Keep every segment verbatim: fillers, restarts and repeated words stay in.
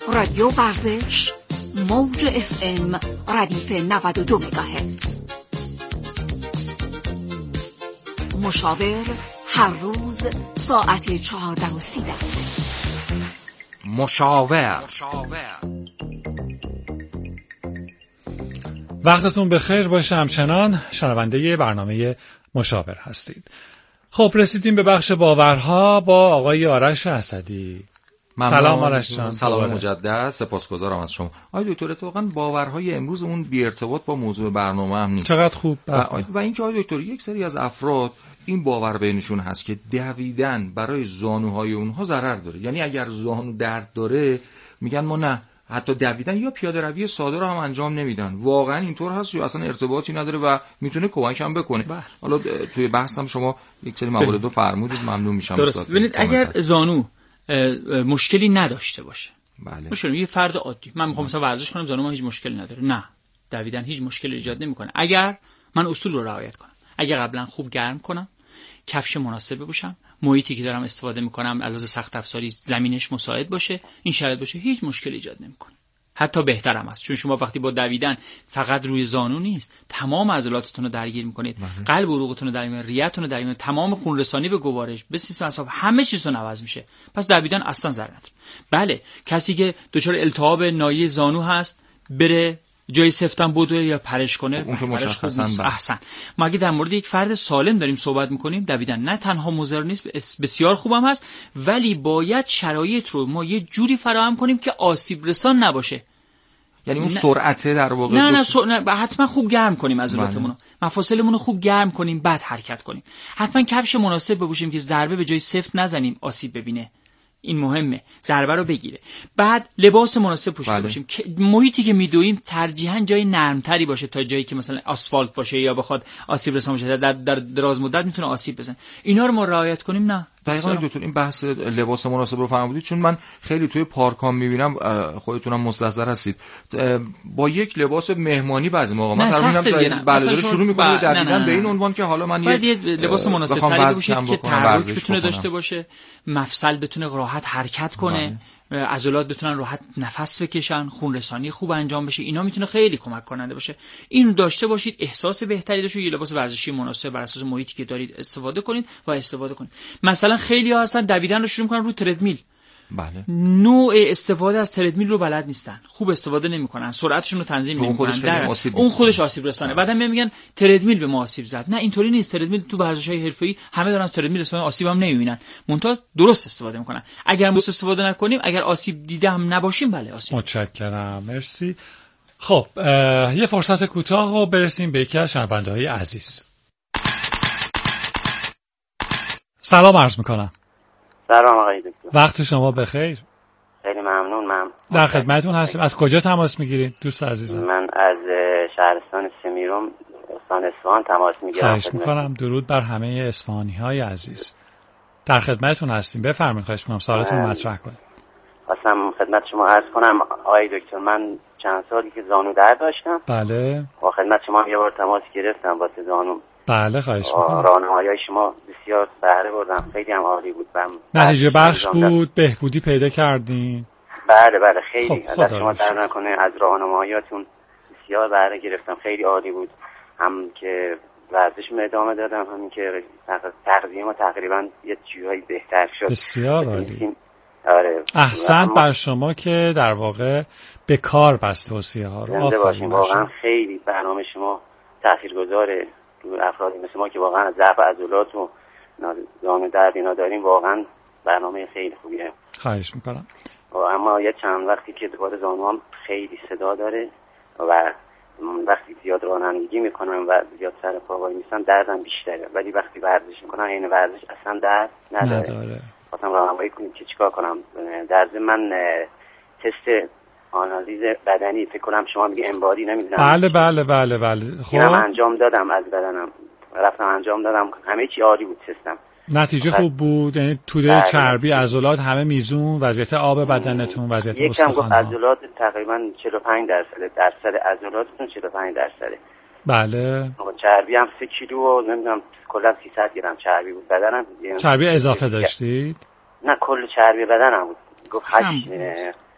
رادیو ورزش موج اف ام ردیف نود و دو مگاهرتز. مشاور هر روز ساعت چهارده و سی دقیقه. مشاور. وقتتون بخیر باشه. همچنان شنونده برنامه مشاور هستید. خب رسیدیم به بخش باورها با آقای آرش اسدی. سلام آرش جان. سلام مجدد، سپاسگزارم از شما. آقای دکتر، اتفاقا باورهای امروزمون بی ارتباط با موضوع برنامه هم نیست. چقدر خوب. و, و اینکه آقای دکتر یک سری از افراد این باور بینشون هست که دویدن برای زانوهای اونها ضرر داره. یعنی اگر زانو درد داره میگن ما نه، حتی دویدن یا پیاده روی ساده رو هم انجام نمیدن. واقعا اینطور هست یا اصلا ارتباطی نداره و میتونه کمک هم بکنه؟ بله. حالا توی بحثم شما یک سری موارد رو فرمودید، ممنون میشم. درست. ببینید اگر زانو مشکلی نداشته باشه، بله، مثلا یه فرد عادی من میخوام مثلا ورزش کنم، زانوم هیچ مشکلی نداره، نه، دویدن هیچ مشکلی ایجاد نمیکنه. اگر من اصول رو رعایت کنم، اگر قبلا خوب گرم کنم، کفش مناسب بپوشم، محیطی که دارم استفاده میکنم علاوه سخت افزاری زمینش مساعد باشه، این شرایط باشه، هیچ مشکلی ایجاد نمیکنه. حتی بهتر هم است، چون شما وقتی با دویدن فقط روی زانو نیست، تمام عضلاتتون رو درگیر میکنید، قلب و عروقتون رو درگیر میکنید، ریه‌تون رو درگیر میکنید، تمام خون رسانی به گوارش، به سیستم اعصاب، همه چیزتون عوض میشه. پس دویدن اصلا ضرر نداره. بله، کسی که دچار التهاب ناحیه زانو هست بره جای سفتن بدوه یا پرش کنه، اون که مشخصا احسن. ما اگه در مورد یک فرد سالم داریم صحبت میکنیم، دویدن نه تنها مضر نیست، بسیار خوبم هست، ولی باید شرایط رو ما یه جوری فراهم کنیم که آسیب رسان نباشه. یعنی اون سرعته در واقع نه نه, سر... نه حتما خوب گرم کنیم عضلاتمون رو، مفاصلمون رو خوب گرم کنیم، بعد حرکت کنیم. حتما کفش مناسب بپوشیم که ضربه به جای سفت نزنیم آسیب ببینه، این مهمه، ضربه رو بگیره. بعد لباس مناسب پوشیده باشیم که محیطی که میدویم ترجیحاً جای نرمتری باشه تا جایی که مثلا آسفالت باشه یا بخواد آسیب رسان باشه، در, در دراز مدت میتونه آسیب بزنه. اینا رو ما رعایت کنیم. نه دقیقاً دکتر، این بحث لباس مناسب رو فرمودید، چون من خیلی توی پارکام میبینم، خودتونم مستحضر هستید، با یک لباس مهمانی بعضی موقع من میبینم بلدار شروع میکنه دویدن به این عنوان که حالا من یه لباس مناسب تری بپوشید که تحرک بتونه داشته باشه، مفصل بتونه راحت حرکت کنه، عضلات بتونن راحت نفس بکشن، خون رسانی خوب انجام بشه. اینا میتونه خیلی کمک کننده باشه. اینو داشته باشید، احساس بهتری داشته، یه لباس ورزشی مناسب بر اساس محیطی که دارید استفاده کنید و استفاده کنید. مثلا خیلی‌ها هستن دویدن رو شروع می‌کنن رو تردمیل. بله. نوع استفاده از تردمیل رو بلد نیستن، خوب استفاده نمی‌کنن، سرعتشون رو تنظیم نمی‌کنن، اون خودش آسیب رسانه. بعدا میگن تردمیل به ما آسیب زد. نه، اینطوری نیست. تردمیل تو ورزش‌های حرفه‌ای همه دارن از تردمیل استفاده، آسیب هم نمی‌بینن، منتها درست استفاده می‌کنن. اگر درست استفاده نکنیم، اگر آسیب دیده هم نباشیم، بله آسیب. متشکرم، مرسی. خب یه فرصت کوتاه و برسیم به یکی از شنونده‌های عزیز. سلام عرض می‌کنم. سلام آقای دکتر. وقت شما بخیر. خیلی ممنون. من در خدمتتون هستیم. از کجا تماس میگیرید دوست عزیزم؟ من از شهرستان سمیرم، استان اصفهان تماس میگیرم. خواهش میکنم. درود بر همه اصفهانی‌های عزیز. در خدمتتون هستیم. بفرمایید. خواهش میکنم سوالتون رو مطرح کنید. خواستم خدمت شما عرض کنم آقای دکتر، من چند سالی که زانو درد داشتم. بله. با خدمت شما هم یه بار تماس گرفتم واسه زانو. بله، خواهش میکنم. راهنمایی‌های شما بسیار بهره بردم، خیلی هم عالی بود. نتیجه بخش بود، بهبودی پیدا کردین؟ بله بله خیلی. خب از شما در نکنه، از راهنماییاتون بسیار بهره گرفتم، خیلی عالی بود. هم که ورزش رو ادامه دادم، همین که تغذیه ما تقریبا یه جورایی بهتر شد. بسیار عالی. آره. احسنت بر شما که در واقع به کار بست توصیه ها رو. زنده باشین. واقعا خیلی برنامه شما تاثیرگذاره رو افرادی مثل ما که واقعا ضعف عضلات و زانو درد اینا داریم. واقعا برنامه خیلی خوبیه. خواهش میکنم. اما یه چند وقتی که دوباره زانوام خیلی صدا داره و وقتی زیاد رانندگی میکنم و زیاد سر پا وای میستم دردم بیشتره، ولی وقتی ورزش میکنم این ورزش اصلا درد نداره. نداره. خواستم راهنمایی کنیم که چیکار کنم. در ضمن من تست آنالیز بدنی فکر کنم شما میگه انبادی، نمیدونم. بله بله بله بله. خب من انجام دادم، از بدنم رفتم انجام دادم، همه چی عالی بود تستم. نتیجه خوب بود؟ یعنی توده چربی، عضلات همه میزون، وضعیت آب بدنتون، وضعیت استخوان‌ها؟ یکم عضلات تقریبا چهل و پنج درصد، درصد عضلاتتون چهل و پنج درصده. بله. چربی هم سه کیلو و نمیدونم کلا سیصد گرم چربی بود بدنم. چربی اضافه داشتید؟ نه، کل چربی بدنم بود. گفت هشت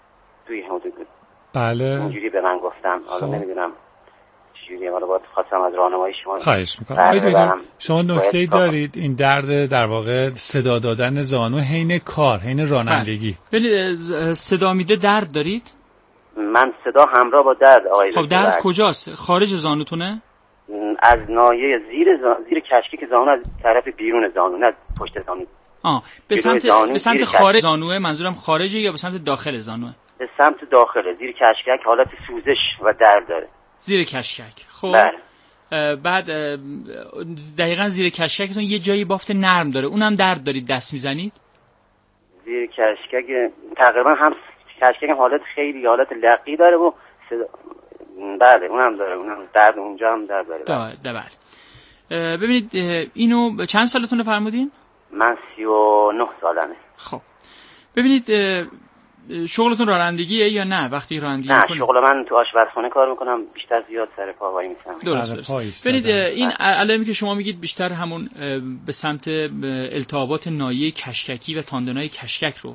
توی حدود بله اینجوری به من گفتم. حالا نمیدونم چجوریه، حالا باید خواستم از راهنمایی شما. خواهش میکنم. آقای شما نکته‌ای دارید این درد در واقع صدا دادن زانو حین کار، حین رانندگی؟ ببینید صدا میده درد دارید؟ من صدا همراه با درد آقای خب درد کجاست؟ خارج زانوتونه؟ از ناحیه زیر زان... زیر کشکی زانو، از طرف بیرون زانو، نه پشت زانو. آه به سمت به سمت خارج زانوه، منظورم خارجه یا به سمت داخل زانوه؟ به سمت داخله، زیر کشکک حالت سوزش و درد داره. زیر کشکک. خب بله. بعد دقیقاً زیر کشککتون یه جایی بافت نرم داره، اونم درد دارید دست میزنید؟ زیر کشکک تقریبا هم کشکک هم حالت خیلی حالت لقی داره و صدا... بله اونم داره، اونم درد اونجا هم درد داره. بله بله. ببینید اینو چند سالتونه فرمودین؟ من سی و نه سالمه. خب ببینید شغلتون رانندگیه یا نه؟ وقتی رانندگی نه میکنید؟ شغل من تو آشپزخونه کار میکنم، بیشتر زیاد سر پا وای میسم. درست. ببینید این علائمی که شما میگید بیشتر همون به سمت التهابات ناحیه کشککی و تاندونای کشکک رو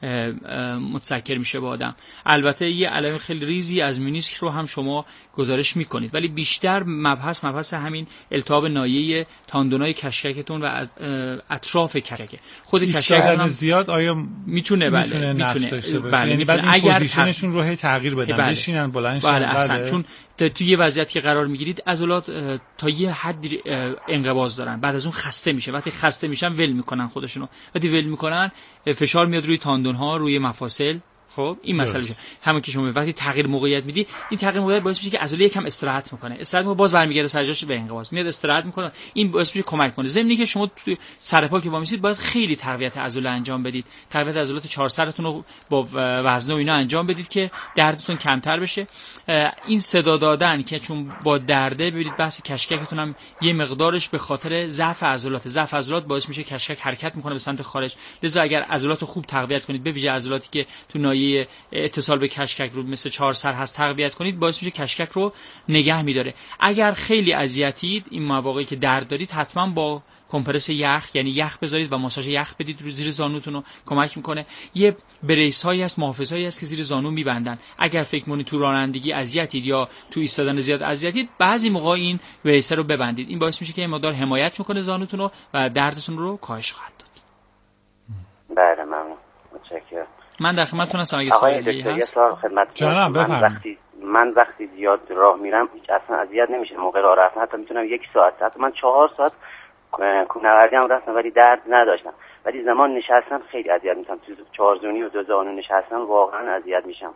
متذکر میشه با آدم. البته یه علائم خیلی ریزی از مینیسک رو هم شما گزارش میکنید، ولی بیشتر مبحث مبحث همین التهاب ناحیه تاندونای کشککتون و اطراف کشکک. خود کشکک هم زیاد آیا میتونه بله میتونه نقش داشته باشه؟ بله یعنی بعد این پوزیشنشون رو هی تغییر بدن، بله. بشینن بلند بله اصلا چون توی یه وضعیتی که قرار میگیرید عضلات تا یه حدی انقباض دارن، بعد از اون خسته میشه. وقتی خسته میشن ول میکنن خودشونو، وقتی ول میکنن فشار میاد روی تاندون ها، روی مفاصل. خب این مسئله میشه همون که شما وقتی تغییر موقعیت میدی، این تغییر موقعیت باعث میشه که عضله یکم استراحت میکنه، استراحت میکنه باز برمیگرده سر جاش به انقباض میاد، استراحت میکنه. این باعث میشه کمک کنه. ضمن اینکه شما توی سر پا که وامیسید باید خیلی تقویت عضله انجام بدید، تقویت عضلات چهار سرتون رو با وزنه و اینا انجام بدید که دردتون کمتر بشه. این صدا دادن که چون با درده، ببینید بحث کشککتون هم یه مقدارش به خاطر ضعف عضلات، ضعف عضلات باعث میشه کشکک حرکت میکنه به سمت خارج. لذا اگر عضلات خوب تقویت کنید، به ویژه عضلاتی که تو ناحیه اتصال به کشکک رو مثل چهار سر هست تقویت کنید، باعث میشه کشکک رو نگه میداره. اگر خیلی اذیتید، این مواقعی که درد دارید، حتما با کمپرس یخ یعنی یخ بذارید و ماساژ یخ بدید رو زیر زانوتون رو، کمک میکنه. یه بریس هایی هست، محافظ هایی هست که زیر زانو میبندن. اگر فکر کنید تو رانندگی اذیتید یا تو ایستادن زیاد اذیتید، بعضی موقع این بریس رو ببندید. این باعث میشه که این مقدار حمایت میکنه زانوتون رو و دردتون رو کاهش خواهد داد. بله ممنون، متشکرم. من در خدمتتون هستم اگه سوالی هست. جناب من وقتی من وقتی زیاد راه میرم هیچ اصلا اذیت نمیشه موقع راه رفتن، حتی میتونم یک ساعت، حتی من چهار ساعت کوهنوردی هم رفتم ولی درد نداشتم، ولی زمان نشستم خیلی اذیت میشم. تو چهار زونی و دو زانو نشستم واقعا اذیت میشم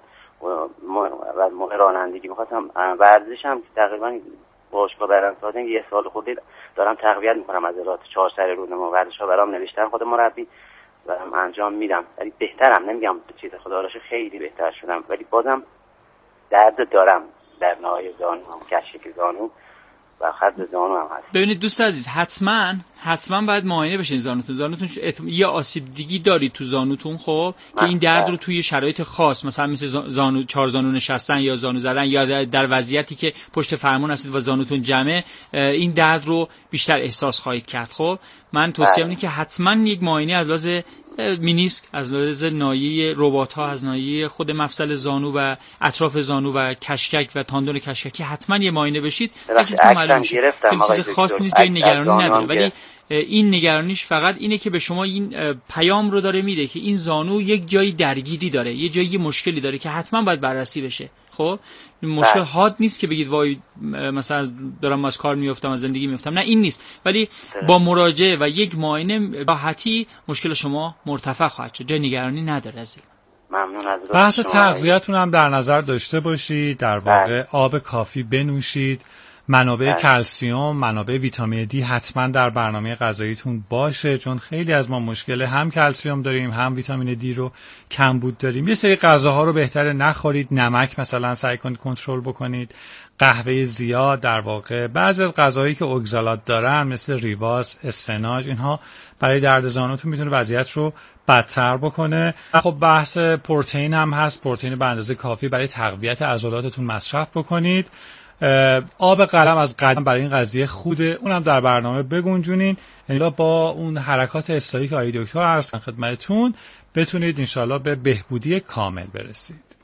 و موقع رانندگی میخواستم ورزشم تقریبا باشگاه برام ساده یه سال خورده دارم تقویت میکنم عضلات چهار سر رو، ورزش‌ها برام نوشتم خود مربی برام انجام میدم، ولی بهترم، نمیگم چیز خدا راشه خیلی بهتر شدم، ولی بازم درد دارم در ناحیه زانو، کشک زانو و خط زانو هم هست. ببینید دوست عزیز، حتما حتما باید معاینه بشین زانوتون. زانوتون یه آسیب دیگی دارید تو زانوتون، خب که این درد رو توی شرایط خاص، مثلا مثل زانو چهار زانو نشستن یا زانو زدن یا در وضعیتی که پشت فرمون هستید و زانوتون جمعه، این درد رو بیشتر احساس خواهید کرد. خب من توصیه اینه که حتما یک معاینه از لحاظ مینیسک، از لحاظ ناحیه رباط ها، از ناحیه خود مفصل زانو و اطراف زانو و کشکک و تاندون کشککی حتما یه معاینه بشید. اگه معلوم شه خیلی چیز خاصی نیست، جای نگرانی نداره، ولی این نگرانیش فقط اینه که به شما این پیام رو داره میده که این زانو یک جایی درگیری داره، یه جایی مشکلی داره که حتما باید بررسی بشه. خب مشکل حاد نیست که بگید وای مثلا دارم از کار میافتم، از زندگی میافتم، نه این نیست، ولی با مراجعه و یک معاینه راحتی مشکل شما مرتفع خواهد شد، جای نگرانی نداره. از ممنون از بحث تغذیه‌تون هم در نظر داشته باشید، در واقع آب کافی بنوشید، منابع کلسیوم، منابع ویتامین دی حتما در برنامه غذاییتون باشه، چون خیلی از ما مشکل هم کلسیوم داریم هم ویتامین دی رو کمبود داریم. یه سری غذاها رو بهتره نخورید، نمک مثلا سعی کنید کنترل بکنید، قهوه زیاد، در واقع بعضی از غذاهایی که اوگزالات دارن مثل ریواز، اسفناج، اینها برای درد زانوتون میتونه وضعیت رو بدتر بکنه. خب بحث پروتئین هم هست، پروتئین به اندازه کافی برای تقویت عضلاتتون مصرف بکنید. آب قلم از قدم برای این قضیه خوده، اونم در برنامه بگنجونین، یعنی با اون حرکات اصلاحی که آقای دکتر عرض کردن خدمتتون بتونید انشالله به بهبودی کامل برسید.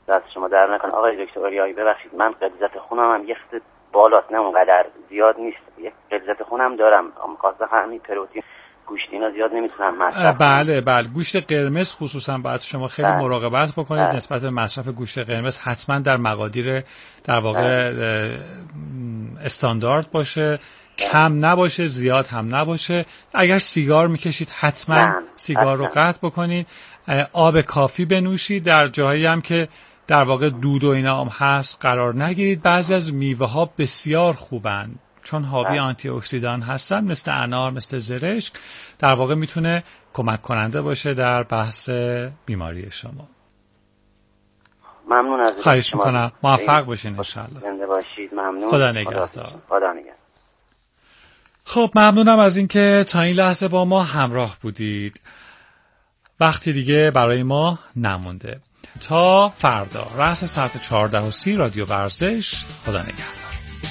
دست شما در نکنه آقای دکتر آریایی. ببخشید من غلظت خونم هم یه خورده بالاست، نه اونقدر زیاد نیست، یه غلظت خونم دارم، خاصه همین پروتئین گوشت اینا زیاد نمیتونم مصرف. بله بله گوشت قرمز خصوصا باید شما خیلی بله. مراقبت بکنید بله. نسبت به مصرف گوشت قرمز حتما در مقادیر در واقع بله. استاندارد باشه، کم نباشه زیاد هم نباشه. اگر سیگار میکشید حتما بله. سیگار رو قطع بکنید. آب کافی بنوشید، در جاهایی هم که در واقع دود و اینا هم هست قرار نگیرید. بعضی از میوه ها بسیار خوبن چون حاوی آنتی اکسیدان هستن، مثل انار، مثل زرشک، در واقع میتونه کمک کننده باشه در بحث بیماری شما. ممنون از خواهش میکنم، موفق باشین انشالله. زنده باشید. ممنون. خدا نگهدار. خدا نگهدار. خب ممنونم از اینکه تا این لحظه با ما همراه بودید. وقتی دیگه برای ما نمونده. تا فردا رأس ساعت چهارده و سی رادیو ورزش. خدا نگهدار.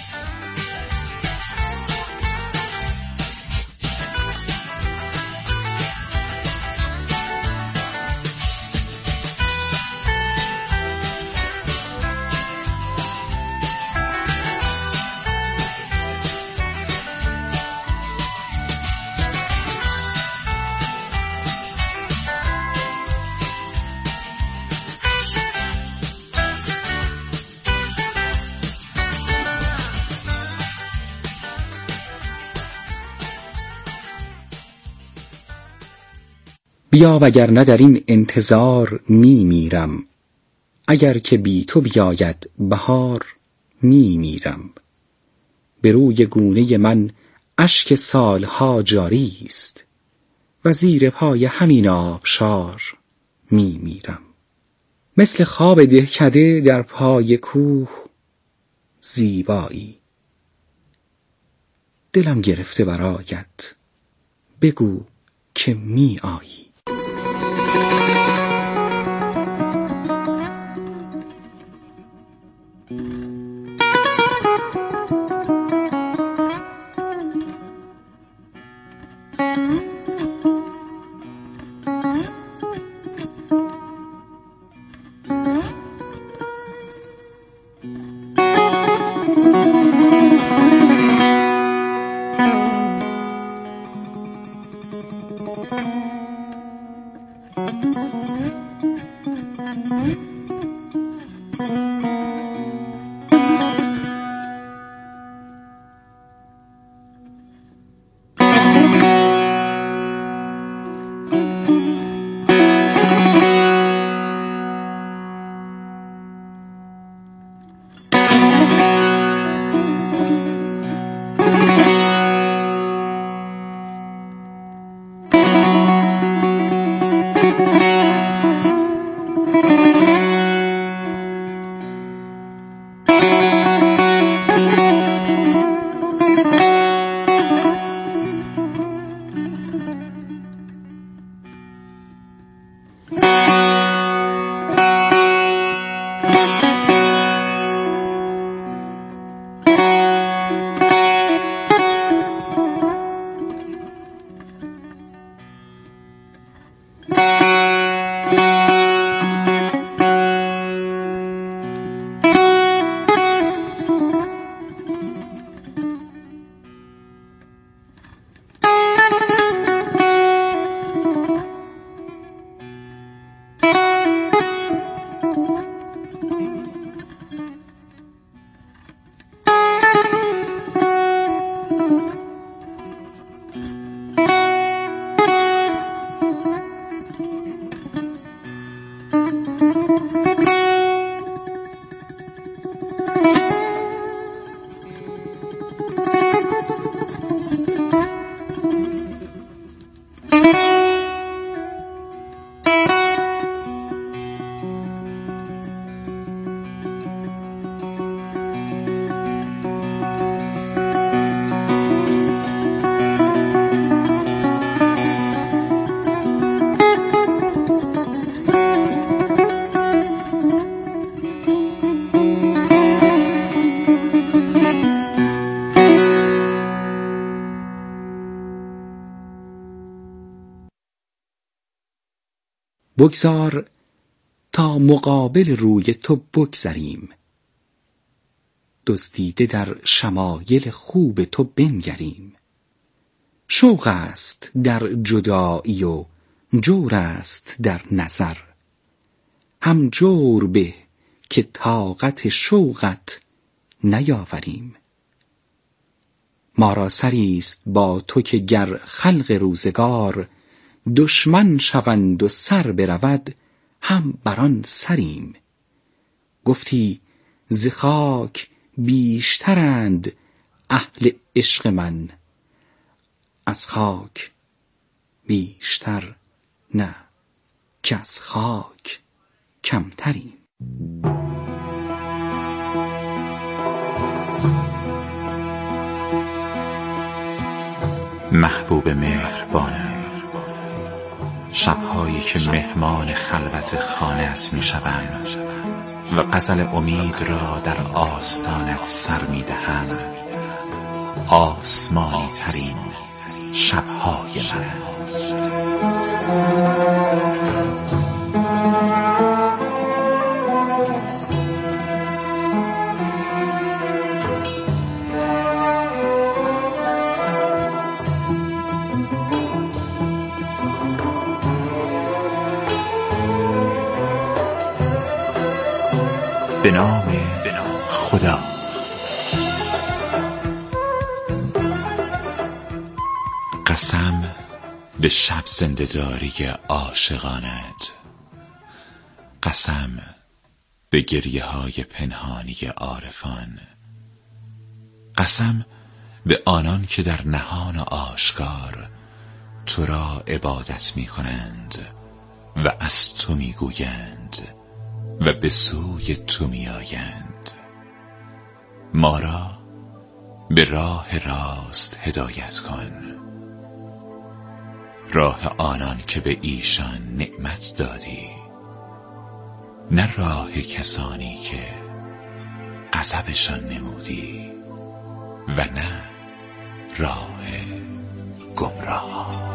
بیا وگرنه در این انتظار می میرم، اگر که بی تو بیاید بهار می میرم. به روی گونه من اشک سالها جاری است و زیر پای همین آبشار می میرم. مثل خواب دهکده در پای کوه زیبایی، دلم گرفته برایت بگو که می آیی. بگذار تا مقابل روی تو بگذریم. دزدیده در شمایل خوب تو بنگریم. شوق است در جدایی و جور است در نظر، هم جور به که طاقت شوقت نیاوریم. ما را سریست با تو که گر خلق روزگار، دشمن شوند و سر برود هم بران سریم. گفتی ز خاک بیشترند اهل عشق من، از خاک بیشتر نه که از خاک کمتریم. محبوب مهربانم، شبهایی که مهمان خلوت خانه‌ات میشوم و غزل امید را در آستانت سر میدهم، آسمانی ترین شبهای من است. به نام خدا. قسم به شب زنده‌داری عاشقانت، قسم به گریه های پنهانی عارفان، قسم به آنان که در نهان و آشکار تو را عبادت می کنند و از تو می گویند و به سوی تو می آیند. ما را به راه راست هدایت کن، راه آنان که به ایشان نعمت دادی، نه راه کسانی که غضبشان نمودی و نه راه گمراه.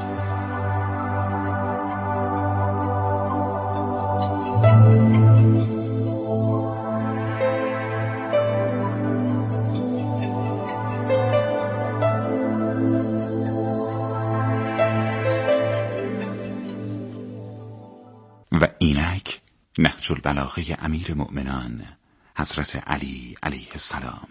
و اینک نهج البلاغه امیر مؤمنان حضرت علی علیه السلام.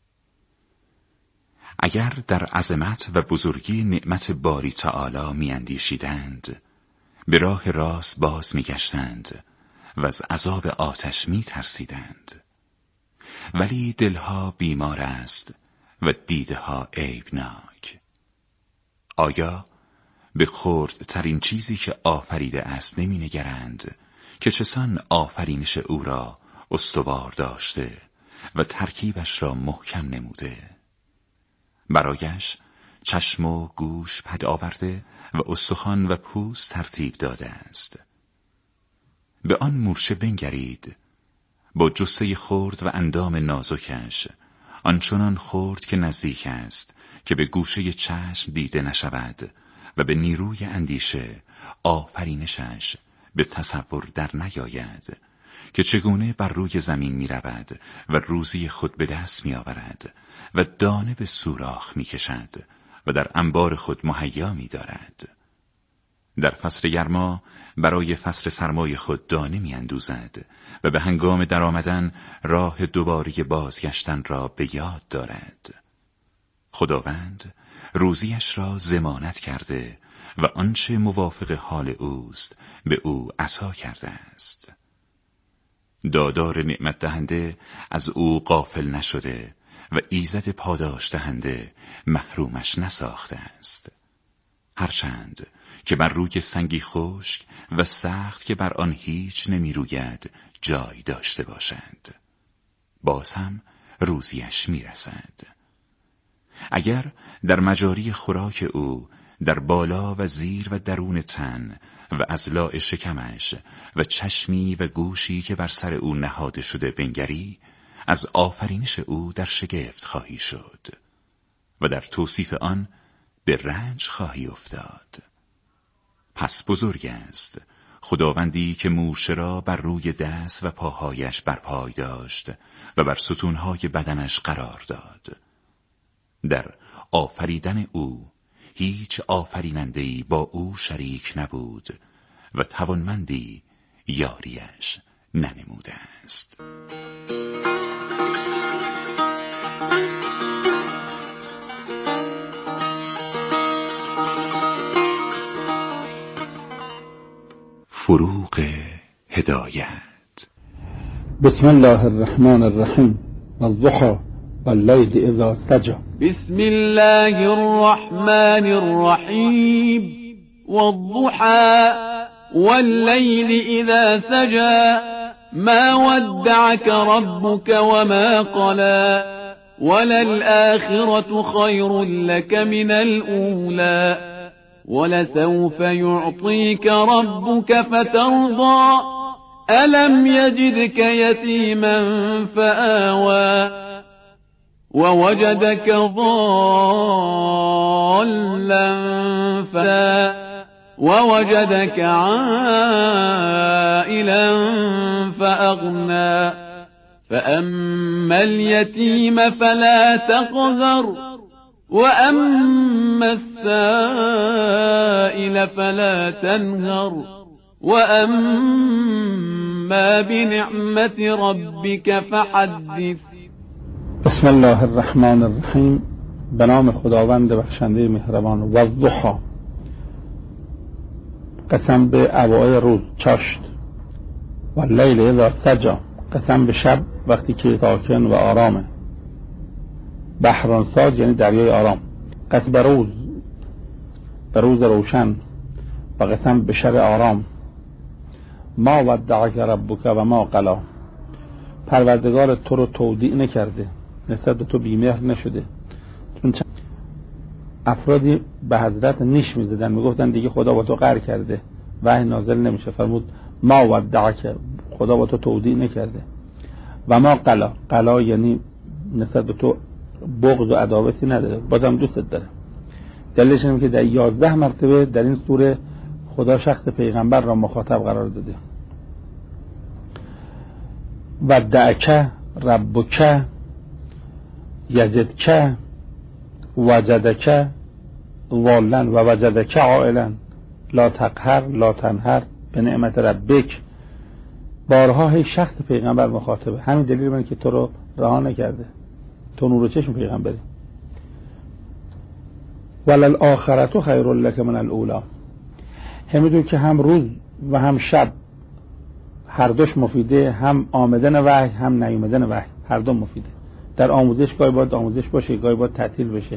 اگر در عظمت و بزرگی نعمت باری تعالی می اندیشیدند، به راه راست باز می گشتند و از عذاب آتش می ترسیدند. ولی دلها بیمار است و دیده ها عیبناک. آیا به خردترین چیزی که آفریده است نمی نگرند که چسان آفرینش او را استوار داشته و ترکیبش را محکم نموده؟ برایش چشم و گوش پد آورده و استخوان و پوست ترتیب داده است. به آن مورچه بنگرید، با جثه خرد و اندام نازکش، آنچنان خرد که نزدیک است که به گوشه چشم دیده نشود و به نیروی اندیشه آفرینشش به تصور در نیاید که چگونه بر روی زمین می رود و روزی خود به دست می آورد و دانه به سوراخ می کشد و در انبار خود مهیا می دارد. در فصل گرما برای فصل سرمای خود دانه می اندوزد و به هنگام در آمدن راه دوباره بازگشتن را به یاد دارد. خداوند روزیش را ضمانت کرده و آنچه موافق حال اوست به او عطا کرده است. دادار نعمت دهنده از او غافل نشده و ایزد پاداش دهنده محرومش نساخته است. هرچند که بر روی سنگی خشک و سخت که بر آن هیچ نمی روید جای داشته باشند، باز هم روزیش می رسد. اگر در مجاری خوراک او در بالا و زیر و درون تن و اضلاع شکمش و چشمی و گوشی که بر سر او نهاده شده بنگری، از آفرینش او در شگفت خواهی شد و در توصیف آن به رنج خواهی افتاد. پس بزرگ است خداوندی که موشه را بر روی دست و پاهایش برپای داشت و بر ستونهای بدنش قرار داد. در آفریدن او هیچ آفریننده‌ای با او شریک نبود و توانمندی یاریش ننموده است. فروغ هدایت. بسم الله الرحمن الرحیم والضحى واللیل اذا سجى. بسم الله الرحمن الرحیم والضحى واللیل اذا سجى ما ودعك ربك وما قلى وللآخرة خير لك من الأولى ولسوف يعطيك ربك فترضى ألم يجدك يتيما فآوى ووجدك ضالا فهدى ووجدك عائلا فأغنى فأما اليتيم فلا تقهر وأما السائل فلا تنهر وأما بنعمة ربك فحدث. بسم الله الرحمن الرحیم. به نام خداوند بخشنده مهربان. والضحى، قسم به اوایل روز چاشت. واللیل اذا سجى، قسم به شب وقتی که ساکن و آرامه. بحرانساز یعنی دریای آرام. قسم به روز، به روز روشن، و قسم به شب آرام. ما ودعک ربک و ما قلا، پروردگار تو رو تودیع نکرده، نسبت به تو بیمهر نشده. چون افرادی به حضرت نیش میزدن، میگفتن دیگه خدا با تو قهر کرده، وحی نازل نمیشه. فرمود ما ودعک، خدا با تو تودیع نکرده. و ما قلا، قلا یعنی نسبت به تو بغض و عداوتی نداره، بازم دوستت داره. دلیلش اینه که در یازده مرتبه در این سوره خدا شخص پیغمبر را مخاطب قرار داده. ودعک ربک یزدک وجدک ضالا و وجدک عائلا لا تقهر لا تنهر به نعمت ربک. بارها هی شخص پیغمبر مخاطبه. همین دلیل من که تو رو رها نکرده، تو نور و چشم پیغمبری. وللآخرة خیر لک من الاولی، همیدون که هم روز و هم شب هر دوش مفیده، هم آمدن وحی هم نیامدن وحی، هر دو مفیده. در آموزش گاهی باید آموزش باشه، گاهی باید تعطیل بشه.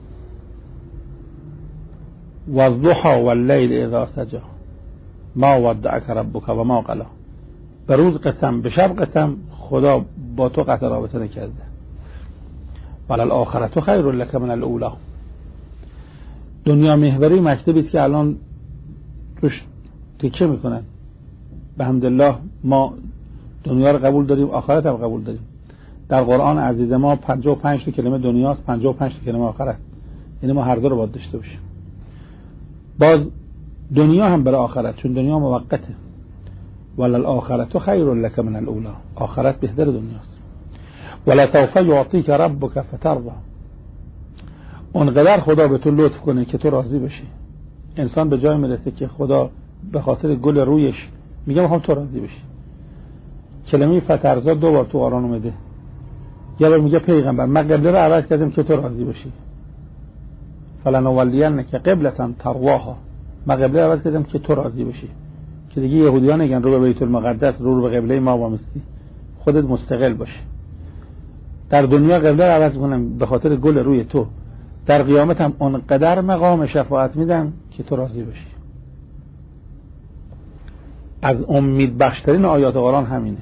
والضحى واللیل اذا سجى ما ودعک ربک و ما قلا. به روز قسم، به شب قسم، خدا با تو قطع رابطه نکرده. وللآخرة خیر لک من الاولی، دنیا محوری مکتبی است که الان توش تکیه میکنن. به حمدالله ما دنیا رو قبول داریم، آخرت هم قبول داریم. در قرآن عزیز ما پنجاه و پنج تا کلمه دنیاست، پنجاه و پنج تا کلمه آخرت. یعنی ما هر دو رو باید داشته باشیم. باز دنیا هم برای آخرت، چون دنیا موقته. وللآخرة خیر لک من الاولی، آخرت بهتر دنیاست. ولسوف یعطیک ربک فترضی، اونقدر خدا به تو لطف کنه که تو راضی بشی. انسان به جای میرسه که خدا به خاطر گل رویش میگه میخوام تو راضی بشی. کلمه فترضی دو بار تو قرآن اومده. یه بار میگه پیغمبر من قبله رو عوض کردم که تو راضی بشی. فلنولینک قبلة ترضاها، من قبله عوض کردم که تو راضی بشی. که دیگه یهودیان نگن رو به بیت المقدس، رو به قبله ما وامستی، خودت مستقل باش. در دنیا قبله رو عوض کنم به خاطر گل روی تو، در قیامت هم اونقدر مقام شفاعت میدم که تو راضی بشی. از امید بخشترین آیات قرآن همینه.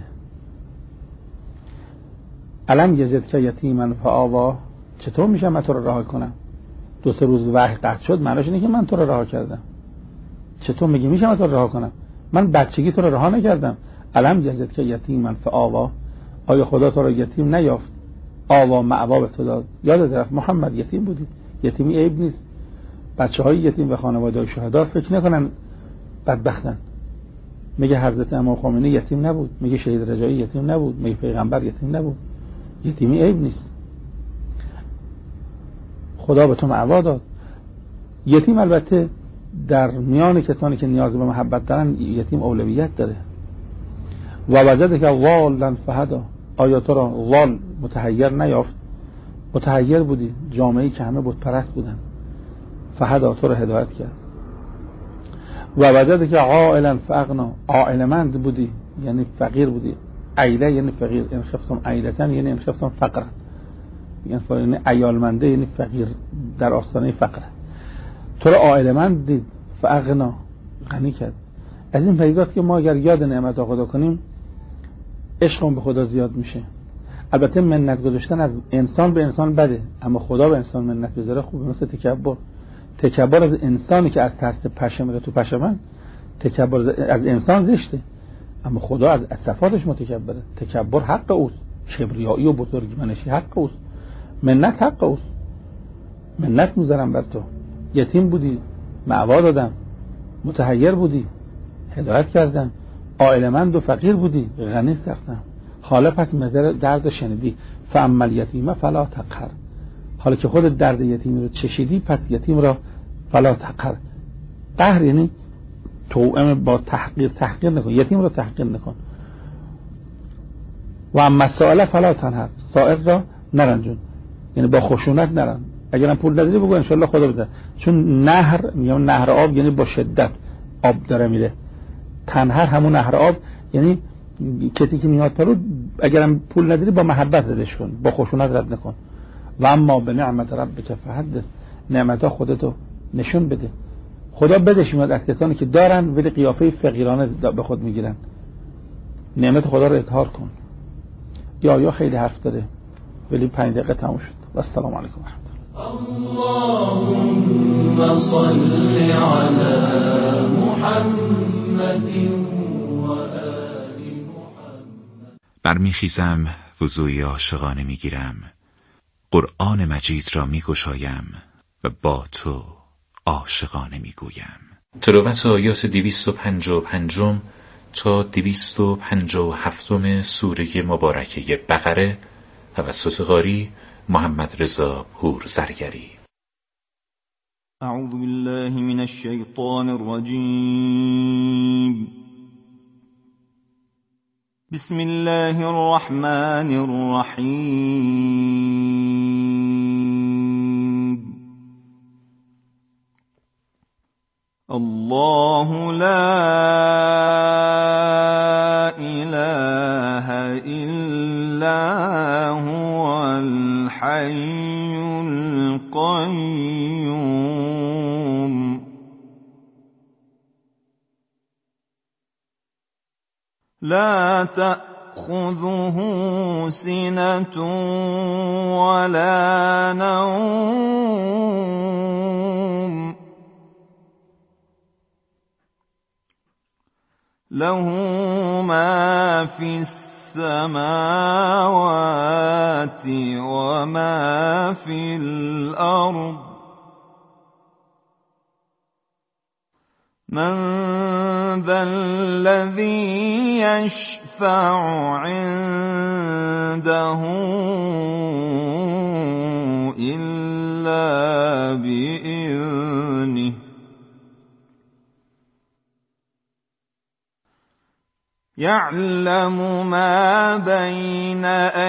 الم یجدک یتیما فآوی، چطور میشه من تو رو رها کنم؟ دو سه روز وحی قطع شد، معناش اینه که من تو رو رها کردم. چطور میگی میشه من تو رو رها کنم؟ من بچگی تو رو رها نکردم. الم یجدک یتیما فآوی، آیا خدا تو رو یتیم نیافت؟ آوا معوا به تو داد. یادت رفت محمد یتیم بودی. یتیمی عیب نیست. بچه های یتیم و خانواده شهدا فکر نکنن بدبختن. میگه حضرت امام خمینی یتیم نبود، میگه شهید رجایی یتیم نبود، میگه پیغمبر یتیم نبود. یتیمی عیب نیست، خدا به تو معوا داد. یتیم البته در میان کسانی که نیاز به محبت دارن یتیم اولویت داره. و وجده که والا فهدا، آیا تو را وال متحیر نیافت؟ متحیر بودی، جامعه‌ای که همه بت پرست بودن، فهدا تو را هدایت کرد. و وجده که عائلا فاغنا، عائلمند بودی یعنی فقیر بودی، عیله یعنی فقیر، ان خفتم عیلتن یعنی ان خفتم فقرا، یعنی عیالمنده یعنی فقیر در آستانه فقر. تو را عائلمند دید، فاغنا غنی کرد. از این پیداست که ما اگر یاد نعمت خدا کنیم عشقمون به خدا زیاد میشه. البته منت گذاشتن از انسان به انسان بده، اما خدا به انسان منت بذاره خوبه. مثل تکبر، تکبر از انسانی که از ترس پشه میره تو پشه‌من، تکبر از انسان زشته، اما خدا از صفاتش متکبره. تکبر حق اوست، کبریایی و بزرگمنشی حق اوست، منت حق اوست. منت میذارم بر تو. یتیم بودی معوا دادم، متحیر بودی هدایت کردم، عائلمند و فقیر بودی غنی ساختم. حالا پس مزر درد شنیدی، فاما الیتیم فلا تقهر. حالا که خود درد یتیم رو چشیدی پس یتیم را فلا تقهر. قهر یعنی توأم با تحقیر، تحقیر نکن، یتیم را تحقیر نکن. و اما سائل فلا تنهر، سائل را نرنجون، یعنی با خشونت نرن. اگرم پول نداری بگو انشالله خدا بده. چون نهر میگم نهر آب یعنی با شدت آب داره میره، تنهر همون نهر آب یعنی کسی که میاد پرو اگرم پول نداری با محبت زدش کن، با خشونت رد نکن. و اما به نعمت ربک فحدث، نعمتها خودتو نشون بده. خدا بدش میاد از کسانی که دارن ولی قیافه فقیرانه به خود میگیرن. نعمت خدا رو اظهار کن. یا یا خیلی حرف داره ولی پنج دقیقه تموم شد. و السلام علیکم و رحمت الله. اللهم صل علی محمد و آل محمد. برمیخیزم وضوی عاشقانه میگیرم، قرآن مجید را میگشایم و با تو عاشقانه میگویم. تلاوت آیات دویست و پنجاه و پنج تا دویست و پنجاه و هفت سوره مبارکه بقره توسط قاری محمد رضا پورزرگری. اعوذ بالله من الشیطان الرجیم. بسم الله الرحمن الرحیم. الله لا اله الا هو الحي القيوم لا تأخذه سنة ولا نوم له ما في السماوات وما في الأرض من ذا الذي يشفع عنده إلا بإذنه يعلم ما بين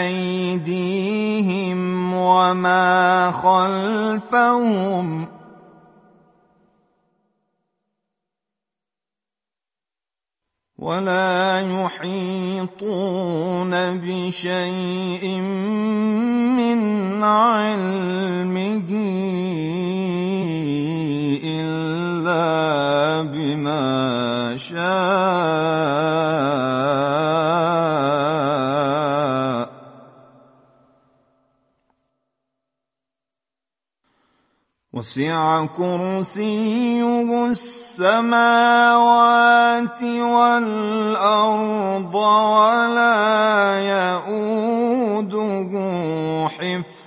أيديهم وما خلفهم ولا يحيطون بشيء من علمه إلا بما شاء وسع كرسيه السماوات والأرض ولا يؤوده حفظهما